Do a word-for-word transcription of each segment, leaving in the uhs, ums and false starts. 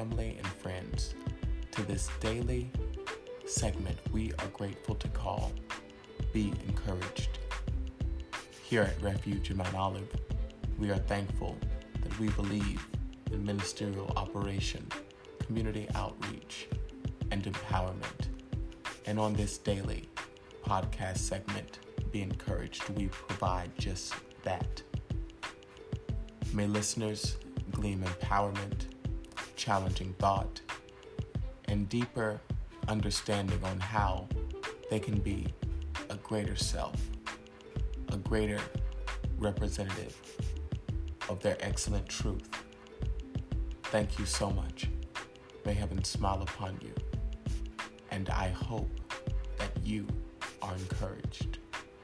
family and friends to this daily segment we are grateful to call Be Encouraged. Here at Refuge in Mount Olive, we are thankful that we believe in ministerial operation, community outreach, and empowerment. And on this daily podcast segment, Be Encouraged, we provide just that. May listeners glean empowerment, challenging thought, and deeper understanding on how they can be a greater self, a greater representative of their excellent truth. Thank you so much. May heaven smile upon you, and I hope that you are encouraged.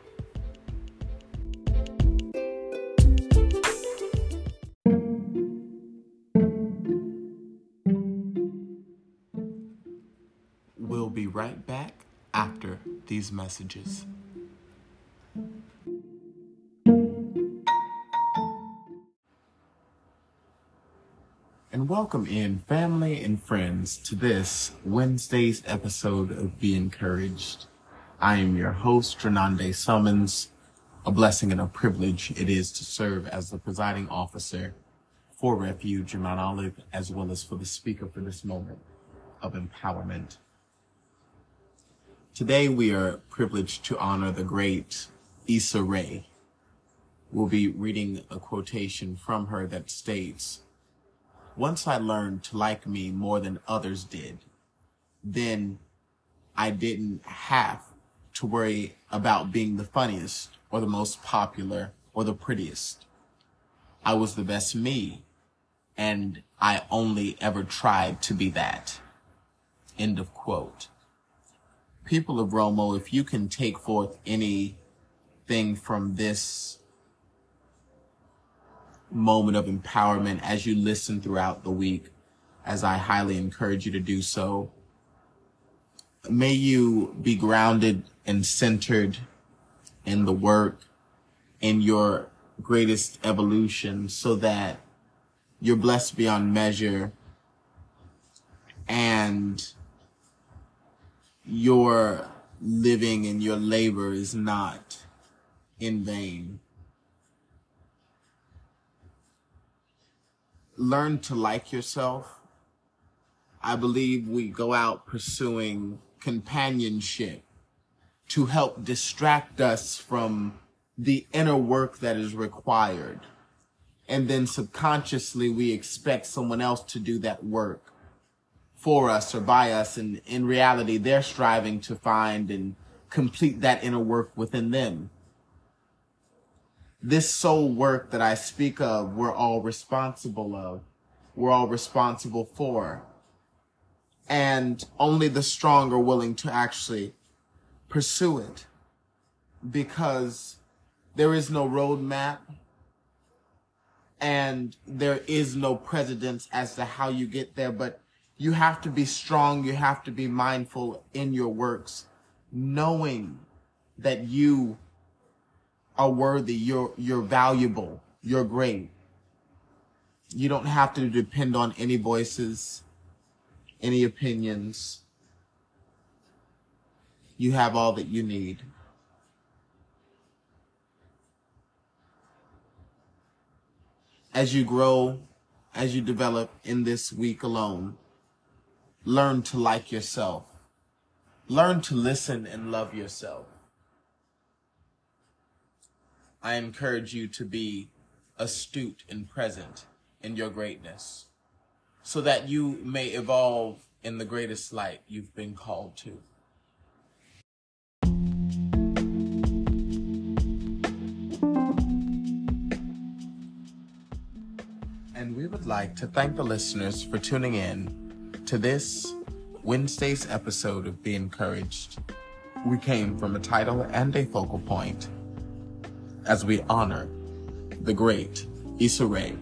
We'll be right back after these messages. And welcome in family and friends to this Wednesday's episode of Be Encouraged. I am your host, Renande Summons. A blessing and a privilege it is to serve as the presiding officer for Refuge in Mount Olive, as well as for the speaker for this moment of empowerment. Today we are privileged to honor the great Issa Rae. We'll be reading a quotation from her that states, "Once I learned to like me more than others did, then I didn't have to worry about being the funniest or the most popular or the prettiest. I was the best me, and I only ever tried to be that." End of quote. People of Romo, if you can take forth anything from this moment of empowerment as you listen throughout the week, as I highly encourage you to do so, may you be grounded and centered in the work, in your greatest evolution, so that you're blessed beyond measure and your living and your labor is not in vain. Learn to like yourself. I believe we go out pursuing companionship to help distract us from the inner work that is required. And then subconsciously we expect someone else to do that work for us or by us. And in reality, they're striving to find and complete that inner work within them. This soul work that I speak of, we're all responsible of. We're all responsible for. And only the strong are willing to actually pursue it, because there is no roadmap and there is no precedence as to how you get there. But you have to be strong. You have to be mindful in your works, knowing that you are worthy, you're, you're valuable, you're great. You don't have to depend on any voices, any opinions. You have all that you need. As you grow, as you develop in this week alone, learn to like yourself. Learn to listen and love yourself. I encourage you to be astute and present in your greatness, so that you may evolve in the greatest light you've been called to. And we would like to thank the listeners for tuning in to this Wednesday's episode of Be Encouraged. We came from a title and a focal point as we honor the great Issa Rae.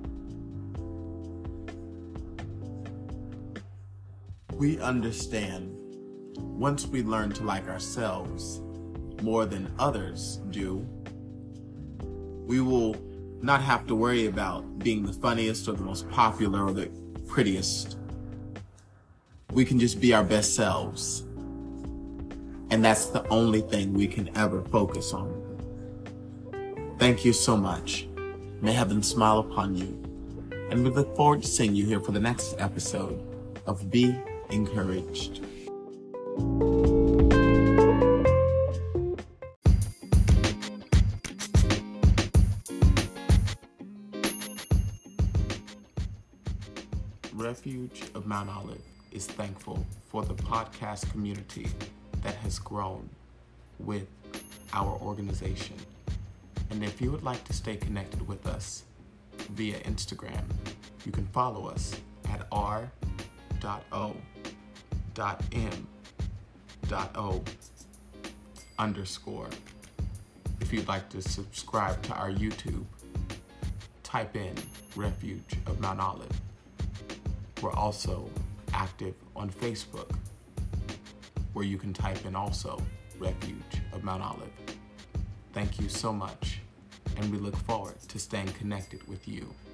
We understand once we learn to like ourselves more than others do, we will not have to worry about being the funniest or the most popular or the prettiest we can just be our best selves. And that's the only thing we can ever focus on. Thank you so much. May heaven smile upon you. And we look forward to seeing you here for the next episode of Be Encouraged. Refuge of Mount Olive is thankful for the podcast community that has grown with our organization. And if you would like to stay connected with us via Instagram, you can follow us at r dot o dot m dot o underscore. If you'd like to subscribe to our YouTube, type in Refuge of Mount Olive. We're also active on Facebook, where you can type in also Refuge of Mount Olive. Thank you so much, and we look forward to staying connected with you.